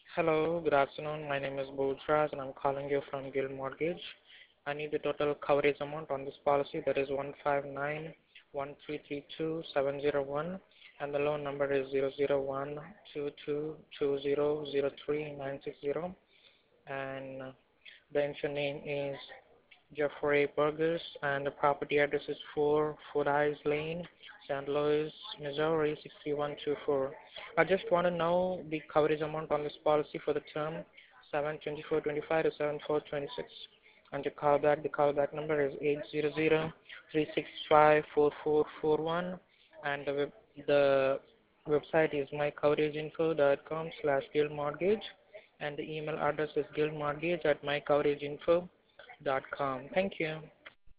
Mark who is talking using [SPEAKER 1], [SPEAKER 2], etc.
[SPEAKER 1] Hello, good afternoon. My name is Bojraj and I'm calling you from Guild Mortgage. I need the total coverage amount on this policy, that is 1591332 and the loan number is 00122200390, and the insured name is Jeffrey Burgess, and the property address is 4 Fordyce Lane, St. Louis, Missouri 63124. I just want to know the coverage amount on this policy for the term 7/24/25 to 7/4/26. And to call back, the callback number is 800-365-4441, and the website is mycoverageinfo.com/guildmortgage, and the email address is guildmortgage@mycoverageinfo.com. Thank you.